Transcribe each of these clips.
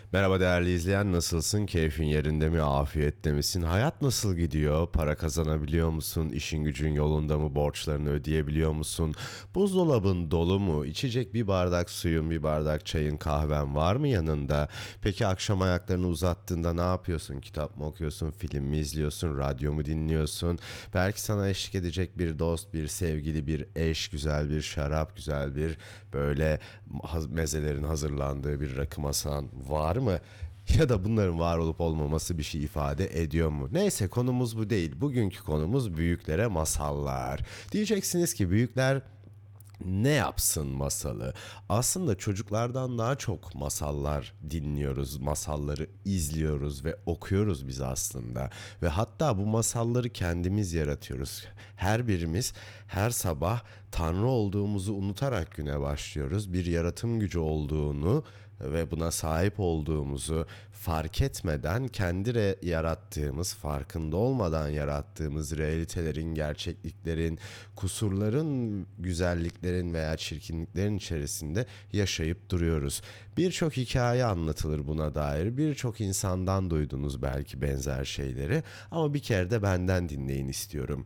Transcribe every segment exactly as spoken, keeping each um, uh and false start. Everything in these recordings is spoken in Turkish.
Merhaba değerli izleyen, nasılsın? Keyfin yerinde mi? Afiyette misin? Hayat nasıl gidiyor? Para kazanabiliyor musun? İşin gücün yolunda mı? Borçlarını ödeyebiliyor musun? Buzdolabın dolu mu? İçecek bir bardak suyun, bir bardak çayın, kahven var mı yanında? Peki akşam ayaklarını uzattığında ne yapıyorsun? Kitap mı okuyorsun? Film mi izliyorsun? Radyo mu dinliyorsun? Belki sana eşlik edecek bir dost, bir sevgili, bir eş, güzel bir şarap, güzel bir böyle haz- mezelerin hazırlandığı bir rakı masan var mı? Ya da bunların var olup olmaması bir şey ifade ediyor mu? Neyse, konumuz bu değil. Bugünkü konumuz büyüklere masallar. Diyeceksiniz ki büyükler ne yapsın masalı? Aslında çocuklardan daha çok masallar dinliyoruz, masalları izliyoruz ve okuyoruz biz aslında. Ve hatta bu masalları kendimiz yaratıyoruz. Her birimiz her sabah Tanrı olduğumuzu unutarak güne başlıyoruz. Bir yaratım gücü olduğunu ve buna sahip olduğumuzu fark etmeden kendi re- yarattığımız, farkında olmadan yarattığımız realitelerin, gerçekliklerin, kusurların, güzelliklerin veya çirkinliklerin içerisinde yaşayıp duruyoruz. Birçok hikaye anlatılır buna dair. Birçok insandan duydunuz belki benzer şeyleri, ama bir kere de benden dinleyin istiyorum.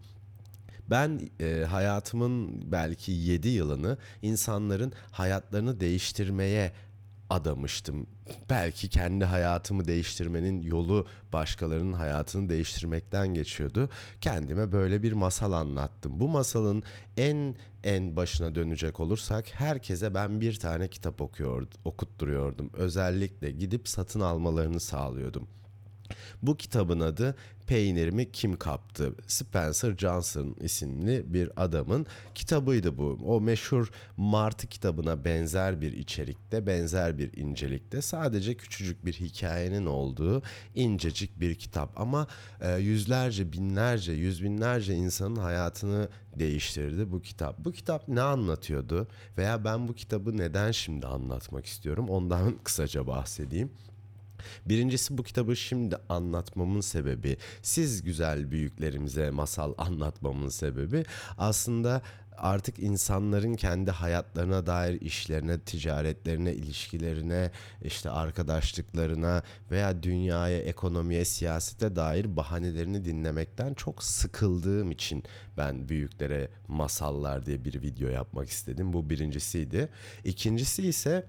Ben e, hayatımın belki yedi yılını insanların hayatlarını değiştirmeye adamıştım. Belki kendi hayatımı değiştirmenin yolu başkalarının hayatını değiştirmekten geçiyordu. Kendime böyle bir masal anlattım. Bu masalın en en başına dönecek olursak, herkese ben bir tane kitap okuyordum, okutturuyordum. Özellikle gidip satın almalarını sağlıyordum. Bu kitabın adı Peynirimi Kim Kaptı? Spencer Johnson isimli bir adamın kitabıydı bu. O meşhur Martı kitabına benzer bir içerikte, benzer bir incelikte, sadece küçücük bir hikayenin olduğu incecik bir kitap. Ama e, yüzlerce, binlerce, yüz binlerce insanın hayatını değiştirdi bu kitap. Bu kitap ne anlatıyordu? Veya ben bu kitabı neden şimdi anlatmak istiyorum? Ondan kısaca bahsedeyim. Birincisi, bu kitabı şimdi anlatmamın sebebi, siz güzel büyüklerimize masal anlatmamın sebebi aslında artık insanların kendi hayatlarına dair, işlerine, ticaretlerine, ilişkilerine, işte arkadaşlıklarına veya dünyaya, ekonomiye, siyasete dair bahanelerini dinlemekten çok sıkıldığım için ben büyüklere masallar diye bir video yapmak istedim. Bu birincisiydi. İkincisi ise,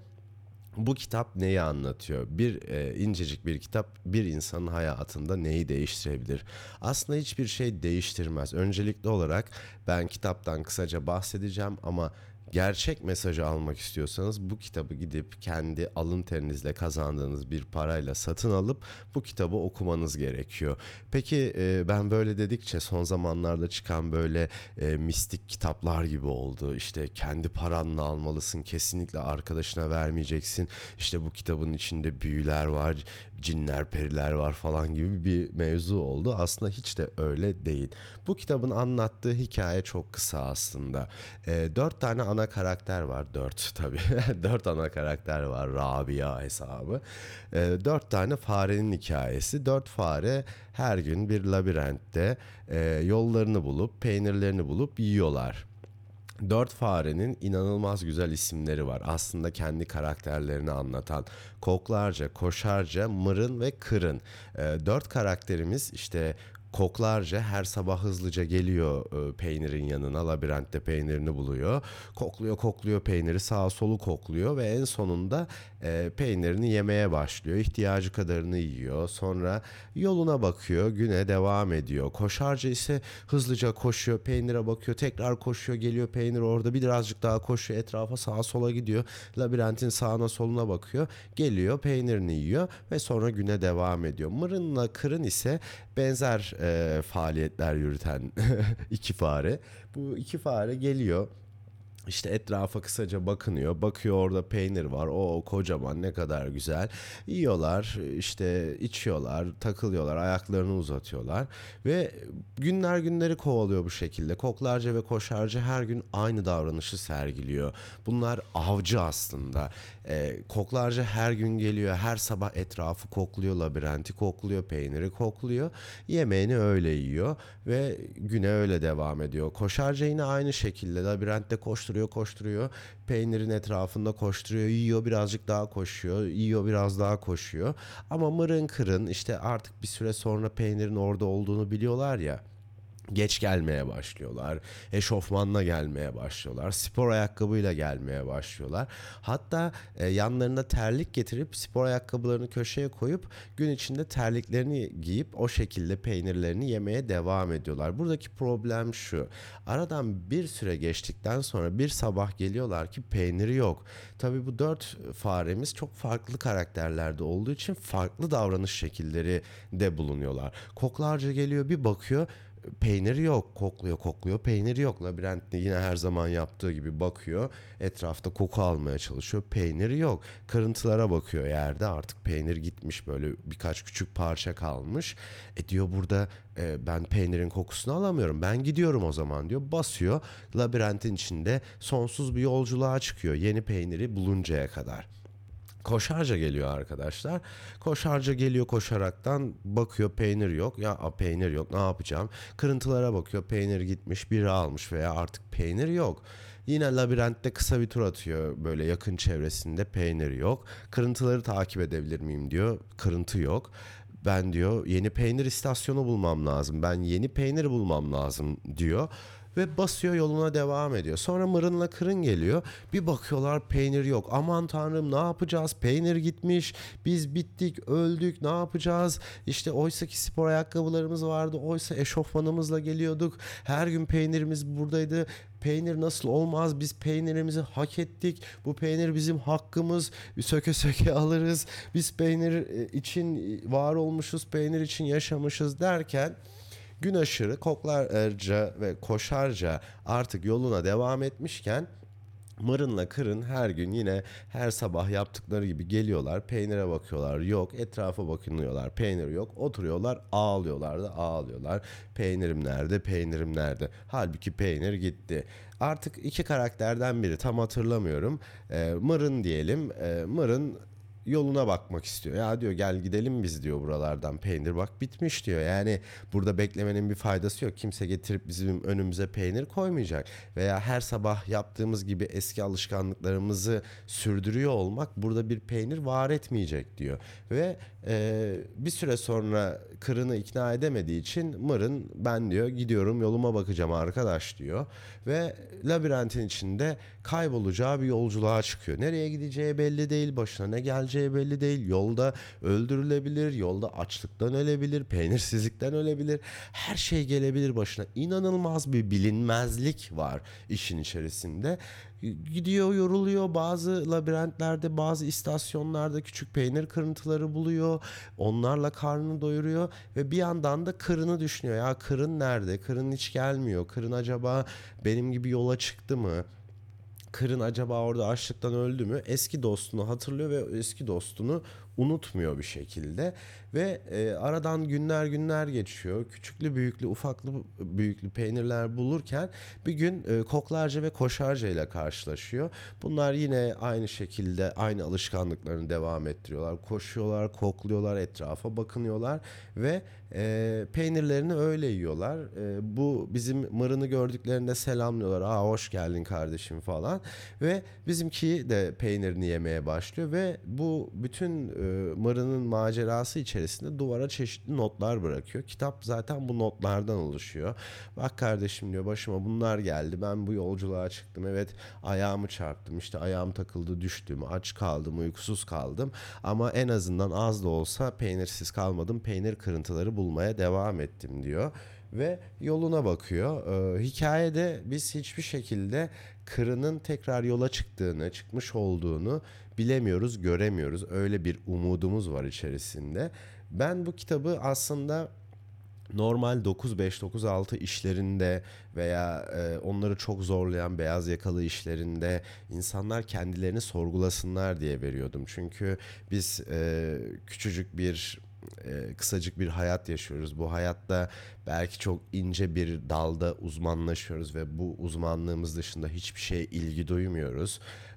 bu kitap neyi anlatıyor? Bir e, incecik bir kitap bir insanın hayatında neyi değiştirebilir? Aslında hiçbir şey değiştirmez. Öncelikli olarak ben kitaptan kısaca bahsedeceğim, ama gerçek mesajı almak istiyorsanız bu kitabı gidip kendi alın terinizle kazandığınız bir parayla satın alıp bu kitabı okumanız gerekiyor. Peki e, ben böyle dedikçe son zamanlarda çıkan böyle e, mistik kitaplar gibi oldu. İşte kendi paranla almalısın, kesinlikle arkadaşına vermeyeceksin. İşte bu kitabın içinde büyüler var, cinler, periler var falan gibi bir mevzu oldu. Aslında hiç de öyle değil. Bu kitabın anlattığı hikaye çok kısa aslında. E, dört tane ana karakter var. Dört tabii. Dört ana karakter var. Rabia hesabı. E, dört tane farenin hikayesi. Dört fare her gün bir labirentte e, yollarını bulup, peynirlerini bulup yiyorlar. Dört farenin inanılmaz güzel isimleri var. Aslında kendi karakterlerini anlatan: Koklarca, Koşarca, Mırın ve Kırın. Ee, dört karakterimiz işte Koklarca her sabah hızlıca geliyor e, peynirin yanına, labirentte peynirini buluyor. Kokluyor kokluyor peyniri, sağa solu kokluyor ve en sonunda e, peynirini yemeye başlıyor. İhtiyacı kadarını yiyor. Sonra yoluna bakıyor, güne devam ediyor. Koşarca ise hızlıca koşuyor, peynire bakıyor, tekrar koşuyor, geliyor peynir orada, birazcık daha koşuyor, etrafa sağa sola gidiyor. Labirentin sağına soluna bakıyor, geliyor peynirini yiyor ve sonra güne devam ediyor. Mırınla Kırın ise benzer e, faaliyetler yürüten iki fare. Bu iki fare geliyor, işte etrafa kısaca bakınıyor. Bakıyor, orada peynir var. O kocaman, ne kadar güzel. Yiyorlar, işte içiyorlar, takılıyorlar, ayaklarını uzatıyorlar. Ve günler günleri kovalıyor bu şekilde. Koklarca ve Koşarca her gün aynı davranışı sergiliyor. Bunlar avcı aslında. Ee, koklarca her gün geliyor. Her sabah etrafı kokluyor, labirenti kokluyor, peyniri kokluyor. Yemeğini öyle yiyor ve güne öyle devam ediyor. Koşarca yine aynı şekilde labirentte koşturuyor koşturuyor koşturuyor. Peynirin etrafında koşturuyor, yiyor, birazcık daha koşuyor, yiyor, biraz daha koşuyor. Ama mırın kırın işte artık bir süre sonra peynirin orada olduğunu biliyorlar ya. Geç gelmeye başlıyorlar. Eşofmanla gelmeye başlıyorlar. Spor ayakkabıyla gelmeye başlıyorlar. Hatta e, yanlarına terlik getirip spor ayakkabılarını köşeye koyup gün içinde terliklerini giyip o şekilde peynirlerini yemeye devam ediyorlar. Buradaki problem şu. Aradan bir süre geçtikten sonra bir sabah geliyorlar ki peyniri yok. Tabii bu dört faremiz çok farklı karakterlerde olduğu için farklı davranış şekilleri de bulunuyorlar. Koklarca geliyor, bir bakıyor, peyniri yok. Kokluyor kokluyor, peyniri yok. Labirentte yine her zaman yaptığı gibi bakıyor. Etrafta koku almaya çalışıyor. Peyniri yok. Kırıntılara bakıyor yerde, artık peynir gitmiş, böyle birkaç küçük parça kalmış. E diyor burada e, ben peynirin kokusunu alamıyorum. Ben gidiyorum o zaman diyor. Basıyor. Labirentin içinde sonsuz bir yolculuğa çıkıyor. Yeni peyniri buluncaya kadar. Koşarca geliyor arkadaşlar. Koşarca geliyor, koşaraktan bakıyor, peynir yok. Ya a, peynir yok, ne yapacağım? Kırıntılara bakıyor, peynir gitmiş, biri almış veya artık peynir yok. Yine labirentte kısa bir tur atıyor, böyle yakın çevresinde peynir yok. Kırıntıları takip edebilir miyim diyor. Kırıntı yok. Ben diyor yeni peynir istasyonu bulmam lazım. Ben yeni peynir bulmam lazım diyor. Ve basıyor, yoluna devam ediyor. Sonra mırınla kırın geliyor. Bir bakıyorlar, peynir yok. Aman tanrım, ne yapacağız? Peynir gitmiş. Biz bittik, öldük. Ne yapacağız? İşte oysa ki spor ayakkabılarımız vardı. Oysa eşofmanımızla geliyorduk. Her gün peynirimiz buradaydı. Peynir nasıl olmaz? Biz peynirimizi hak ettik. Bu peynir bizim hakkımız. Bir söke söke alırız. Biz peynir için var olmuşuz. Peynir için yaşamışız derken gün aşırı koklarca ve koşarca artık yoluna devam etmişken mırınla kırın her gün yine her sabah yaptıkları gibi geliyorlar. Peynire bakıyorlar, yok. Etrafa bakınıyorlar, peynir yok. Oturuyorlar, ağlıyorlar da ağlıyorlar. Peynirim nerede, peynirim nerede? Halbuki peynir gitti. Artık iki karakterden biri, tam hatırlamıyorum. E, mırın diyelim. E, mırın yoluna bakmak istiyor. Ya diyor, gel gidelim biz diyor buralardan, peynir bak bitmiş diyor. Yani burada beklemenin bir faydası yok. Kimse getirip bizim önümüze peynir koymayacak. Veya her sabah yaptığımız gibi eski alışkanlıklarımızı sürdürüyor olmak burada bir peynir var etmeyecek diyor. Ve e, bir süre sonra kırını ikna edemediği için mırın, ben diyor gidiyorum yoluma bakacağım arkadaş diyor. Ve labirentin içinde kaybolacağı bir yolculuğa çıkıyor. Nereye gideceği belli değil, başına ne geleceği belli değil. Yolda öldürülebilir, yolda açlıktan ölebilir, peynirsizlikten ölebilir. Her şey gelebilir başına. İnanılmaz bir bilinmezlik var işin içerisinde. Gidiyor, yoruluyor. Bazı labirentlerde, bazı istasyonlarda küçük peynir kırıntıları buluyor. Onlarla karnını doyuruyor ve bir yandan da kırını düşünüyor. Ya kırın nerede? Kırın hiç gelmiyor. Kırın acaba benim gibi yola çıktı mı? Kırın acaba orada açlıktan öldü mü? Eski dostunu hatırlıyor ve eski dostunu unutmuyor bir şekilde. Ve e, aradan günler günler geçiyor. Küçüklü büyüklü, ufaklı büyüklü peynirler bulurken bir gün e, koklarca ve koşarca ile karşılaşıyor. Bunlar yine aynı şekilde aynı alışkanlıklarını devam ettiriyorlar. Koşuyorlar, kokluyorlar, etrafa bakınıyorlar ve e, peynirlerini öyle yiyorlar. E, bu bizim mırını gördüklerinde selamlıyorlar. Aa, hoş geldin kardeşim falan. Ve bizimki de peynirini yemeye başlıyor ve bu bütün e, mırının macerası içerisinde duvara çeşitli notlar bırakıyor. Kitap zaten bu notlardan oluşuyor. Bak kardeşim diyor, başıma bunlar geldi. Ben bu yolculuğa çıktım. Evet, ayağımı çarptım. İşte ayağım takıldı, düştüm. Aç kaldım, uykusuz kaldım. Ama en azından az da olsa peynirsiz kalmadım. Peynir kırıntıları bulmaya devam ettim diyor. Ve yoluna bakıyor. Ee, hikayede biz hiçbir şekilde kırının tekrar yola çıktığını, çıkmış olduğunu bilemiyoruz, göremiyoruz. Öyle bir umudumuz var içerisinde. Ben bu kitabı aslında normal dokuz beş dokuz altı işlerinde veya e, onları çok zorlayan beyaz yakalı işlerinde insanlar kendilerini sorgulasınlar diye veriyordum. Çünkü biz e, küçücük bir e, kısacık bir hayat yaşıyoruz. Bu hayatta belki çok ince bir dalda uzmanlaşıyoruz ve bu uzmanlığımız dışında hiçbir şeye ilgi duymuyoruz.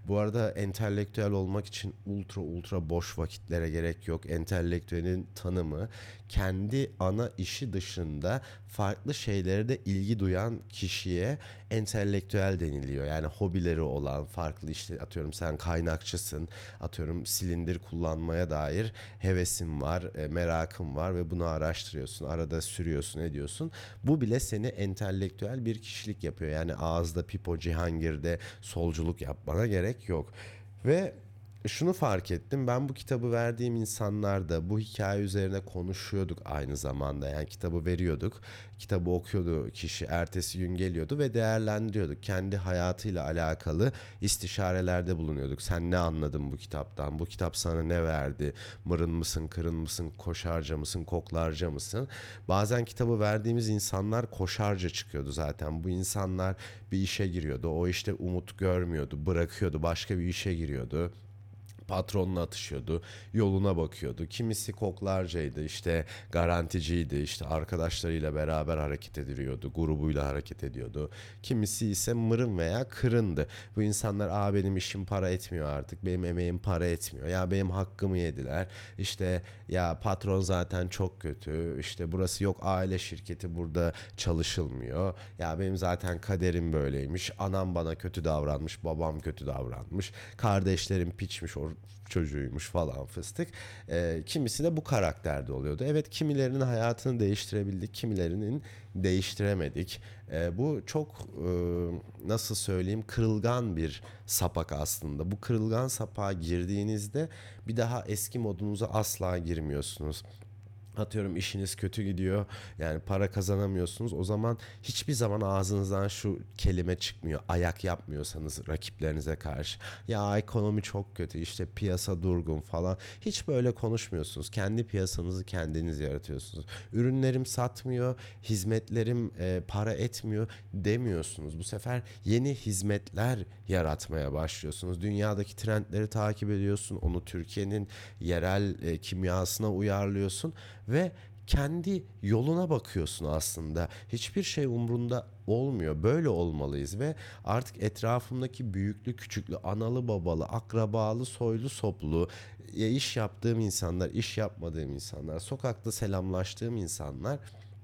Bu arada entelektüel olmak için ultra ultra boş vakitlere gerek yok. Entelektüelin tanımı kendi ana işi dışında farklı şeylere de ilgi duyan kişiye entelektüel deniliyor. Yani hobileri olan farklı, işte atıyorum sen kaynakçısın, atıyorum silindir kullanmaya dair hevesin var, e, merakın var ve bunu araştırıyorsun, arada sürüyorsun, ediyorsun. Bu bile seni entelektüel bir kişilik yapıyor. Yani ağızda pipo Cihangir'de solculuk yapmana gerek yok. Ve şunu fark ettim. Ben bu kitabı verdiğim insanlar bu hikaye üzerine konuşuyorduk aynı zamanda. Yani kitabı veriyorduk. Kitabı okuyordu kişi. Ertesi gün geliyordu ve değerlendiriyorduk. Kendi hayatıyla alakalı istişarelerde bulunuyorduk. Sen ne anladın bu kitaptan? Bu kitap sana ne verdi? Mırın mısın, kırın mısın, koşarca mısın, koklarca mısın? Bazen kitabı verdiğimiz insanlar koşarca çıkıyordu zaten. Bu insanlar bir işe giriyordu. O işte umut görmüyordu, bırakıyordu, başka bir işe giriyordu, patronla atışıyordu, yoluna bakıyordu. Kimisi koklarcaydı, işte garanticiydi, işte arkadaşlarıyla beraber hareket ediyordu, grubuyla hareket ediyordu. Kimisi ise mırın veya kırındı. Bu insanlar, aa benim işim para etmiyor artık, benim emeğim para etmiyor, ya benim hakkımı yediler, işte ya patron zaten çok kötü, işte burası yok aile şirketi, burada çalışılmıyor, ya benim zaten kaderim böyleymiş, anam bana kötü davranmış, babam kötü davranmış, kardeşlerim piçmiş, o çocuğuymuş falan fıstık. Ee, kimisi de bu karakterde oluyordu. Evet, kimilerinin hayatını değiştirebildik, kimilerinin değiştiremedik. Ee, bu çok e, nasıl söyleyeyim, kırılgan bir sapak aslında. Bu kırılgan sapağa girdiğinizde bir daha eski modunuza asla girmiyorsunuz. Atıyorum işiniz kötü gidiyor, yani para kazanamıyorsunuz, o zaman hiçbir zaman ağzınızdan şu kelime çıkmıyor, ayak yapmıyorsanız rakiplerinize karşı, ya ekonomi çok kötü, işte piyasa durgun falan, hiç böyle konuşmuyorsunuz. Kendi piyasanızı kendiniz yaratıyorsunuz. Ürünlerim satmıyor, hizmetlerim e, para etmiyor demiyorsunuz. Bu sefer yeni hizmetler yaratmaya başlıyorsunuz. Dünyadaki trendleri takip ediyorsun, onu Türkiye'nin yerel e, kimyasına uyarlıyorsun ve kendi yoluna bakıyorsun aslında. Hiçbir şey umrunda olmuyor. Böyle olmalıyız ve artık etrafımdaki büyüklü küçüklü, analı babalı, akrabalı, soylu soplu, ya iş yaptığım insanlar, iş yapmadığım insanlar, sokakta selamlaştığım insanlar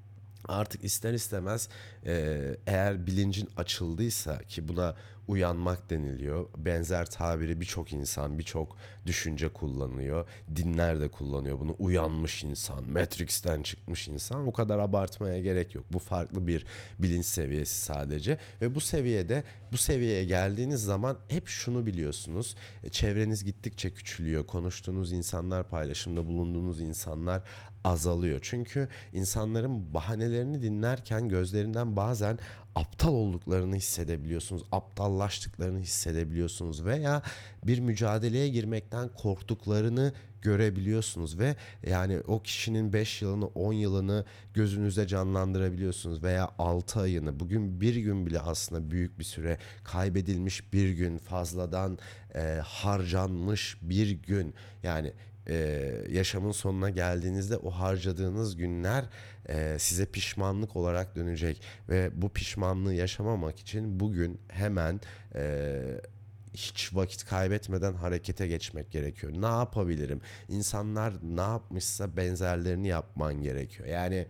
artık ister istemez, e, eğer bilincin açıldıysa, ki buna uyanmak deniliyor. Benzer tabiri birçok insan, birçok düşünce kullanıyor. Dinler de kullanıyor bunu. Uyanmış insan, Matrix'ten çıkmış insan. O kadar abartmaya gerek yok. Bu farklı bir bilinç seviyesi sadece. Ve bu seviyede, bu seviyeye geldiğiniz zaman hep şunu biliyorsunuz. E, Çevreniz gittikçe küçülüyor. Konuştuğunuz insanlar, paylaşımda bulunduğunuz insanlar azalıyor. Çünkü insanların bahanelerini dinlerken gözlerinden bazen aptal olduklarını hissedebiliyorsunuz. Aptallaştıklarını hissedebiliyorsunuz veya bir mücadeleye girmekten korktuklarını görebiliyorsunuz ve yani o kişinin beş yılını, on yılını gözünüzde canlandırabiliyorsunuz veya altı ayını. Bugün bir gün bile aslında büyük bir süre, kaybedilmiş bir gün, fazladan e, harcanmış bir gün. Yani e, yaşamın sonuna geldiğinizde o harcadığınız günler e, size pişmanlık olarak dönecek ve bu pişmanlığı yaşamamak için bugün hemen, e, hiç vakit kaybetmeden harekete geçmek gerekiyor. Ne yapabilirim? İnsanlar ne yapmışsa benzerlerini yapman gerekiyor. Yani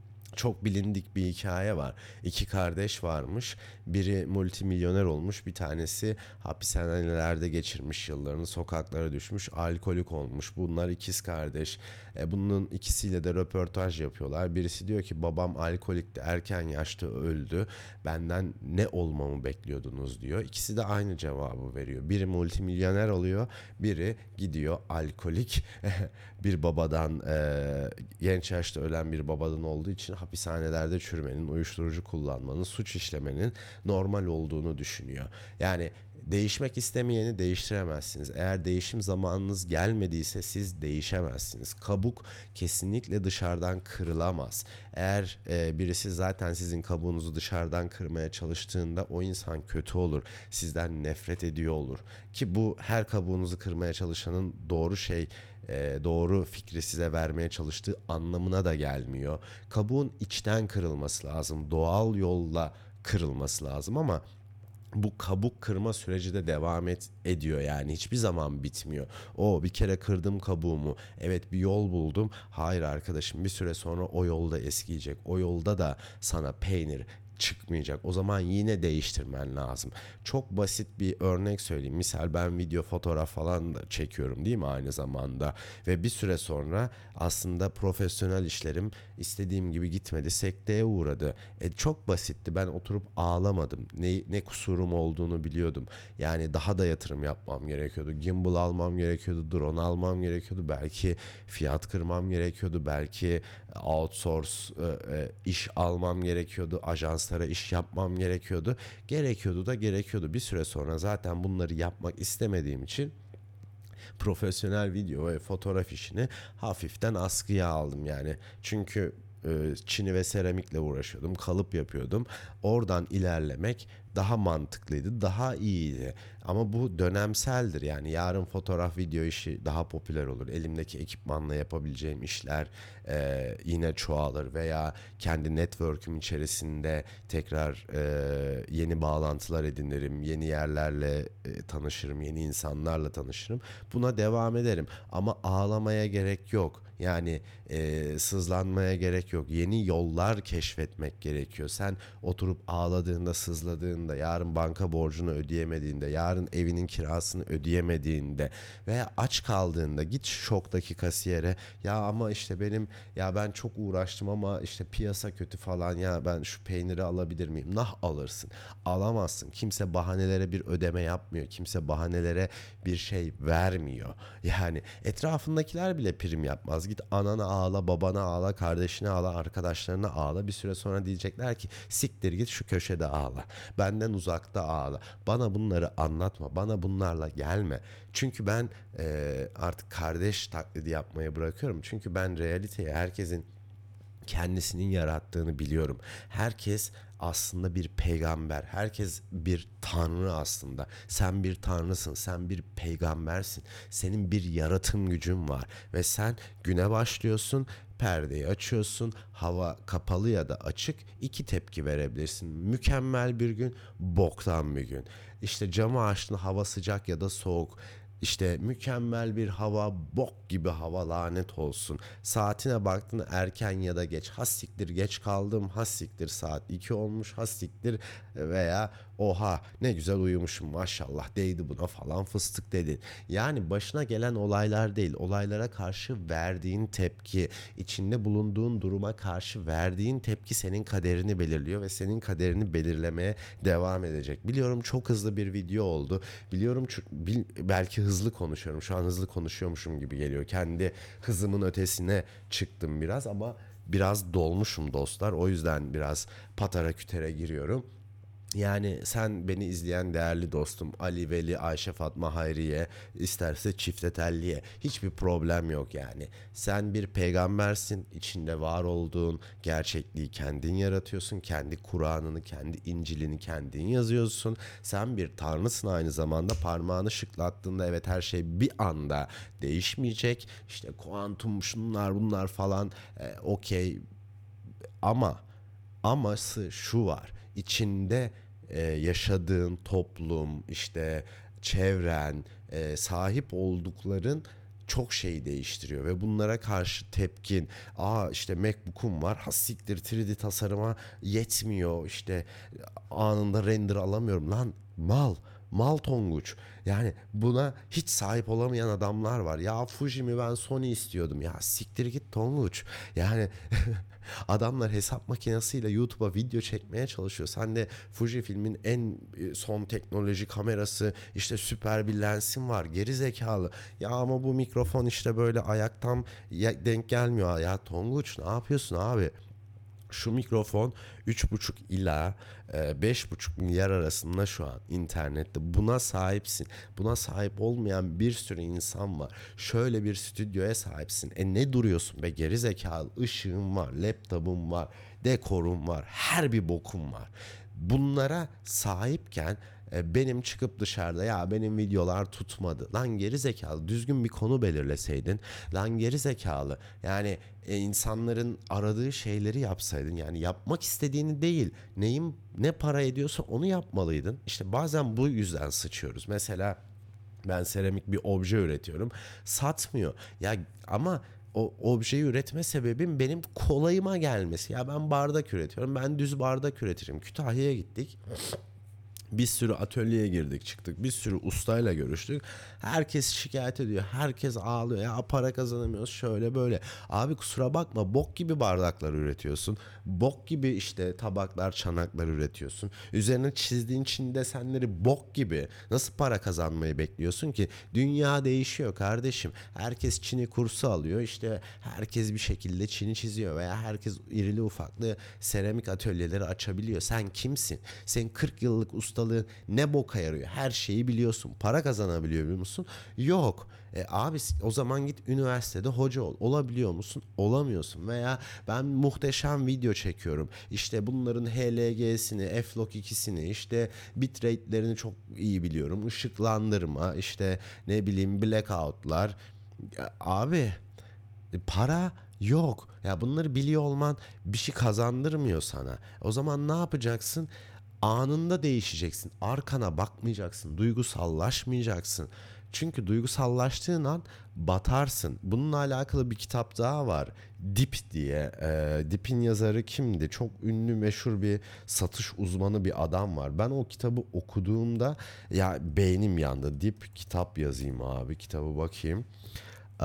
çok bilindik bir hikaye var. İki kardeş varmış. Biri multimilyoner olmuş. Bir tanesi hapishanelerde geçirmiş yıllarını. Sokaklara düşmüş. Alkolik olmuş. Bunlar ikiz kardeş. E, bunun ikisiyle de röportaj yapıyorlar. Birisi diyor ki babam alkolikti. Erken yaşta öldü. Benden ne olmamı bekliyordunuz diyor. İkisi de aynı cevabı veriyor. Biri multimilyoner oluyor. Biri gidiyor alkolik bir babadan, e, genç yaşta ölen bir babadan olduğu için hapishanelerde çürümenin, uyuşturucu kullanmanın, suç işlemenin normal olduğunu düşünüyor. Yani değişmek istemeyeni değiştiremezsiniz. Eğer değişim zamanınız gelmediyse siz değişemezsiniz. Kabuk kesinlikle dışarıdan kırılamaz. Eğer e, birisi zaten sizin kabuğunuzu dışarıdan kırmaya çalıştığında o insan kötü olur. Sizden nefret ediyor olur. Ki bu her kabuğunuzu kırmaya çalışanın doğru şey, e, doğru fikri size vermeye çalıştığı anlamına da gelmiyor. Kabuğun içten kırılması lazım. Doğal yolla kırılması lazım ama bu kabuk kırma süreci de devam et, ediyor yani hiçbir zaman bitmiyor. O bir kere kırdım kabuğumu. Evet bir yol buldum. Hayır arkadaşım bir süre sonra o yolda eskiyecek. O yolda da sana peynir çıkmayacak. O zaman yine değiştirmen lazım. Çok basit bir örnek söyleyeyim. Misal ben video, fotoğraf falan da çekiyorum değil mi aynı zamanda? Ve bir süre sonra aslında profesyonel işlerim istediğim gibi gitmedi. Sekteye uğradı. E, çok basitti. Ben oturup ağlamadım. Ne, ne kusurum olduğunu biliyordum. Yani daha da yatırım yapmam gerekiyordu. Gimbal almam gerekiyordu. Drone almam gerekiyordu. Belki fiyat kırmam gerekiyordu. Belki outsource e, e, iş almam gerekiyordu. Ajanslara iş yapmam gerekiyordu. Gerekiyordu da gerekiyordu. Bir süre sonra zaten bunları yapmak istemediğim için profesyonel video ve fotoğraf işini hafiften askıya aldım yani. Çünkü e, çini ve seramikle uğraşıyordum, kalıp yapıyordum. Oradan ilerlemek daha mantıklıydı, daha iyiydi. Ama bu dönemseldir yani yarın fotoğraf video işi daha popüler olur. Elimdeki ekipmanla yapabileceğim işler e, yine çoğalır veya kendi network'üm içerisinde tekrar e, yeni bağlantılar edinirim, yeni yerlerle e, tanışırım, yeni insanlarla tanışırım. Buna devam ederim ama ağlamaya gerek yok. Yani e, sızlanmaya gerek yok. Yeni yollar keşfetmek gerekiyor. Sen oturup ağladığında, sızladığında, yarın banka borcunu ödeyemediğinde, yarın evinin kirasını ödeyemediğinde veya aç kaldığında git şoktaki kasiyere ya ama işte benim ya ben çok uğraştım ama işte piyasa kötü falan ya ben şu peyniri alabilir miyim? Nah alırsın. Alamazsın. Kimse bahanelere bir ödeme yapmıyor. Kimse bahanelere bir şey vermiyor. Yani etrafındakiler bile prim yapmaz. Git anana ağla, babana ağla, kardeşine ağla, arkadaşlarına ağla. Bir süre sonra diyecekler ki siktir git şu köşede ağla. Benden uzakta ağla. Bana bunları anlatma. Bana bunlarla gelme. Çünkü ben e, artık kardeş taklidi yapmayı bırakıyorum. Çünkü ben realiteye herkesin kendisinin yarattığını biliyorum. Herkes aslında bir peygamber. Herkes bir tanrı aslında. Sen bir tanrısın. Sen bir peygambersin. Senin bir yaratım gücün var. Ve sen güne başlıyorsun. Perdeyi açıyorsun. Hava kapalı ya da açık. İki tepki verebilirsin. Mükemmel bir gün, boktan bir gün. İşte camı açtın, hava sıcak ya da soğuk. İşte mükemmel bir hava, bok gibi hava lanet olsun. Saatine baktın erken ya da geç. Hassiktir geç kaldım, hassiktir saat iki olmuş, hassiktir veya oha ne güzel uyumuşum maşallah değdi buna falan fıstık dedin. Yani başına gelen olaylar değil, olaylara karşı verdiğin tepki, içinde bulunduğun duruma karşı verdiğin tepki senin kaderini belirliyor ve senin kaderini belirlemeye devam edecek. Biliyorum çok hızlı bir video oldu. Biliyorum bil- belki hızlı konuşuyorum. Şu an hızlı konuşuyormuşum gibi geliyor. Kendi hızımın ötesine çıktım biraz ama biraz dolmuşum dostlar. O yüzden biraz patara kütere giriyorum. Yani sen beni izleyen değerli dostum Ali, Veli, Ayşe, Fatma, Hayriye, isterse çifte telliye hiçbir problem yok yani. Sen bir peygambersin, içinde var olduğun gerçekliği kendin yaratıyorsun, kendi Kur'an'ını, kendi İncil'ini kendin yazıyorsun. Sen bir tanrısın aynı zamanda, parmağını şıklattığında evet her şey bir anda değişmeyecek. İşte kuantum şunlar bunlar falan e, okey ama aması şu var. İçinde e, yaşadığın toplum, işte çevren, e, sahip oldukların çok şey değiştiriyor ve bunlara karşı tepkin, aa işte MacBook'um var, ha siktir üç D tasarıma yetmiyor, işte anında render alamıyorum lan mal. Mal Tonguç. Yani buna hiç sahip olamayan adamlar var. Ya Fuji mi ben Sony istiyordum. Ya siktir git Tonguç. Yani adamlar hesap makinesiyle YouTube'a video çekmeye çalışıyor. Sen de Fujifilm'in en e, son teknoloji kamerası işte süper bir lensin var. Geri zekalı. Ya ama bu mikrofon işte böyle ayaktan ya- denk gelmiyor. Ya Tonguç ne yapıyorsun abi? Şu mikrofon üç buçuk ila e, beş buçuk milyar arasında şu an internette. Buna sahipsin. Buna sahip olmayan bir sürü insan var. Şöyle bir stüdyoya sahipsin. E ne duruyorsun be geri zekalı? Işığın var, laptopun var, dekorun var, her bir bokum var. Bunlara sahipken e, benim çıkıp dışarıda ya benim videolar tutmadı. Lan geri zekalı, düzgün bir konu belirleseydin. Lan geri zekalı, yani e, insanların aradığı şeyleri yapsaydın. Yani yapmak istediğini değil, neyin ne para ediyorsa onu yapmalıydın. İşte bazen bu yüzden sıçıyoruz. Mesela ben seramik bir obje üretiyorum. Satmıyor. Ya ama o objeyi üretme sebebim benim kolayıma gelmesi. Ya ben bardak üretiyorum. Ben düz bardak üretirim. Kütahya'ya gittik. Bir sürü atölyeye girdik çıktık. Bir sürü ustayla görüştük. Herkes şikayet ediyor. Herkes ağlıyor. Ya para kazanamıyoruz şöyle böyle. Abi kusura bakma, bok gibi bardaklar üretiyorsun. Bok gibi işte tabaklar, çanaklar üretiyorsun. Üzerine çizdiğin Çin desenleri bok gibi. Nasıl para kazanmayı bekliyorsun ki? Dünya değişiyor kardeşim. Herkes Çin'i kursu alıyor. İşte herkes bir şekilde Çin'i çiziyor veya herkes irili ufaklı seramik atölyeleri açabiliyor. Sen kimsin? Senin kırk yıllık ustalığın ne boka yarıyor? Her şeyi biliyorsun. Para kazanabiliyor musun? Yok. E, abi o zaman git üniversitede hoca ol. Olabiliyor musun? Olamıyorsun. Veya ben muhteşem video çekiyorum. İşte bunların H L G'sini, F-Log ikisini, işte bitrate'lerini çok iyi biliyorum. Işıklandırma, işte ne bileyim blackout'lar. Ya abi e, para yok. Ya bunları biliyor olman bir şey kazandırmıyor sana. O zaman ne yapacaksın? Anında değişeceksin. Arkana bakmayacaksın. Duygusallaşmayacaksın. Çünkü duygusallaştığın an batarsın. Bununla alakalı bir kitap daha var. Dip diye. E, Dip'in yazarı kimdi? Çok ünlü, meşhur bir satış uzmanı bir adam var. Ben o kitabı okuduğumda ya beynim yandı. Dip kitap yazayım abi. Kitabı bakayım. Ee,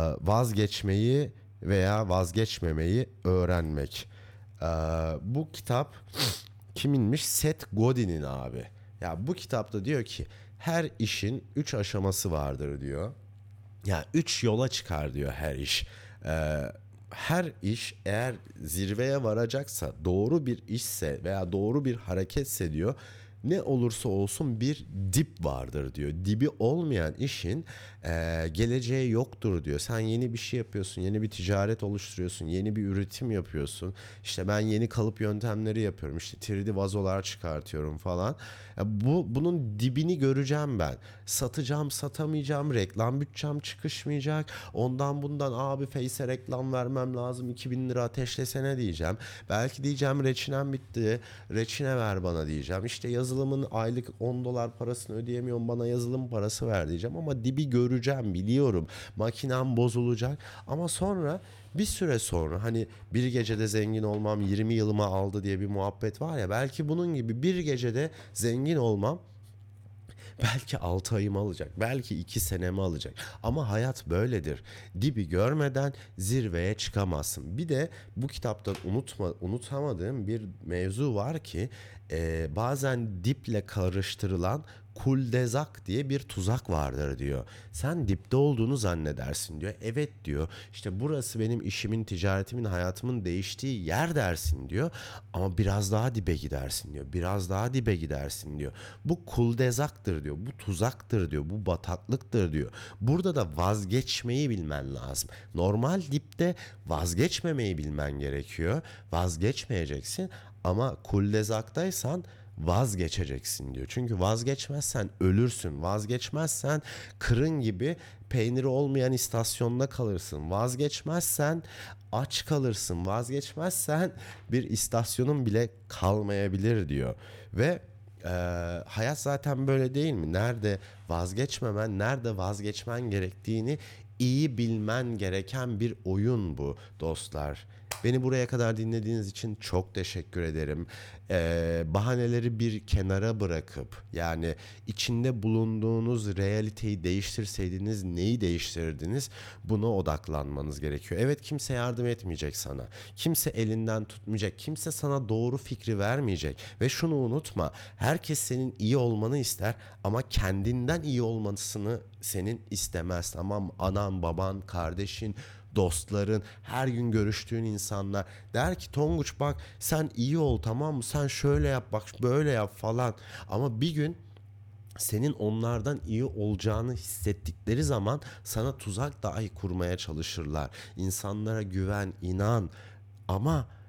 Vazgeçmeyi veya vazgeçmemeyi öğrenmek. Ee, Bu kitap kiminmiş? Seth Godin'in abi. Ya bu kitapta diyor ki her işin üç aşaması vardır diyor. Ya üç yola çıkar diyor her iş. Ee, Her iş eğer zirveye varacaksa, doğru bir işse veya doğru bir hareketse diyor, ne olursa olsun bir dip vardır diyor. Dibi olmayan işin eee, geleceği yoktur diyor. Sen yeni bir şey yapıyorsun, yeni bir ticaret oluşturuyorsun, yeni bir üretim yapıyorsun. İşte ben yeni kalıp yöntemleri yapıyorum. İşte üç D vazolar çıkartıyorum falan. Ya bu bunun dibini göreceğim ben. Satacağım, satamayacağım, reklam bütçem çıkışmayacak. Ondan bundan abi Face'e reklam vermem lazım. iki bin lira ateşlesene diyeceğim. Belki diyeceğim reçinem bitti. Reçine ver bana diyeceğim. İşte yazılımın aylık on dolar parasını ödeyemiyorum, bana yazılım parası ver diyeceğim. Ama dibi göreceğim, biliyorum. Makinem bozulacak. Ama sonra bir süre sonra hani bir gecede zengin olmam yirmi yılımı aldı diye bir muhabbet var ya, belki bunun gibi bir gecede zengin olmam belki altı ayımı alacak, belki iki senemi alacak. Ama hayat böyledir. Dibi görmeden zirveye çıkamazsın. Bir de bu kitaptan unutma, unutamadığım bir mevzu var ki e, bazen diple karıştırılan kuldezak diye bir tuzak vardır diyor. Sen dipte olduğunu zannedersin diyor. Evet diyor. İşte burası benim işimin, ticaretimin, hayatımın değiştiği yer dersin diyor. Ama biraz daha dibe gidersin diyor. Biraz daha dibe gidersin diyor. Bu kuldezaktır diyor. Bu tuzaktır diyor. Bu bataklıktır diyor. Burada da vazgeçmeyi bilmen lazım. Normal dipte vazgeçmemeyi bilmen gerekiyor. Vazgeçmeyeceksin ama kuldezaktaysan vazgeçeceksin diyor. Çünkü vazgeçmezsen ölürsün. Vazgeçmezsen kırın gibi peyniri olmayan istasyonda kalırsın. Vazgeçmezsen aç kalırsın. Vazgeçmezsen bir istasyonun bile kalmayabilir diyor. Ve e, hayat zaten böyle değil mi? Nerede vazgeçmemen, nerede vazgeçmen gerektiğini iyi bilmen gereken bir oyun bu dostlar. Beni buraya kadar dinlediğiniz için çok teşekkür ederim. Ee, bahaneleri bir kenara bırakıp, yani içinde bulunduğunuz realiteyi değiştirseydiniz neyi değiştirirdiniz? Buna odaklanmanız gerekiyor. Evet, kimse yardım etmeyecek sana. Kimse elinden tutmayacak. Kimse sana doğru fikri vermeyecek. Ve şunu unutma. Herkes senin iyi olmanı ister ama kendinden iyi olmasını senin istemez. Tamam, anan, baban, kardeşin, dostların, her gün görüştüğün insanlar der ki Tonguç bak sen iyi ol, tamam mı? Sen şöyle yap, bak böyle yap falan. Ama bir gün senin onlardan iyi olacağını hissettikleri zaman sana tuzak dahi kurmaya çalışırlar. İnsanlara güven, inan, ama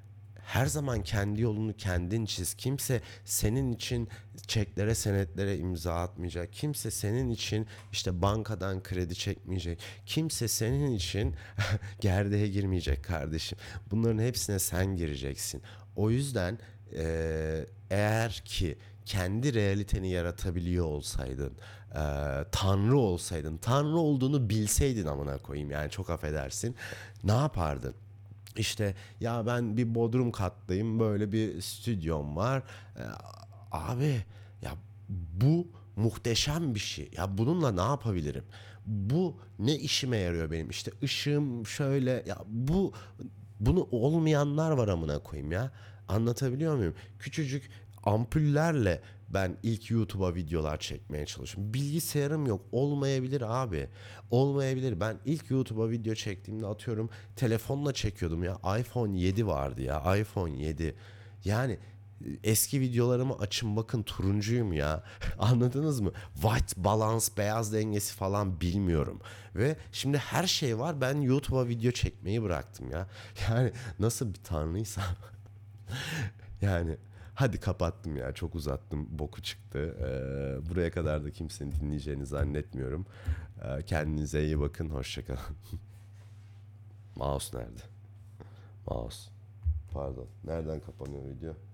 her zaman kendi yolunu kendin çiz. Kimse senin için çeklere, senetlere imza atmayacak. Kimse senin için işte bankadan kredi çekmeyecek. Kimse senin için gerdeğe girmeyecek kardeşim. Bunların hepsine sen gireceksin. O yüzden eee, eğer ki kendi realiteni yaratabiliyor olsaydın, eee, tanrı olsaydın, tanrı olduğunu bilseydin amına koyayım, yani çok affedersin, ne yapardın? İşte ya ben bir bodrum kattayım, böyle bir stüdyom var. Ee, abi ya, bu muhteşem bir şey. Ya bununla ne yapabilirim? Bu ne işime yarıyor benim? İşte ışığım şöyle, ya bu, bunu olmayanlar var amına koyayım ya. Anlatabiliyor muyum? Küçücük ampullerle ben ilk YouTube'a videolar çekmeye çalışıyorum. Bilgisayarım yok. Olmayabilir abi. Olmayabilir. Ben ilk YouTube'a video çektiğimde atıyorum telefonla çekiyordum ya. iPhone yedi vardı ya. iPhone yedi. Yani eski videolarımı açın bakın, turuncuyum ya. Anladınız mı? White balance, beyaz dengesi falan bilmiyorum. Ve şimdi her şey var. Ben YouTube'a video çekmeyi bıraktım ya. Yani nasıl bir tanrıysam. Yani hadi kapattım ya, çok uzattım, boku çıktı. Ee, buraya kadar da kimsenin dinleyeceğini zannetmiyorum. Ee, kendinize iyi bakın, hoşçakalın. Mouse nerede? Mouse. Pardon. Nereden kapanıyor video?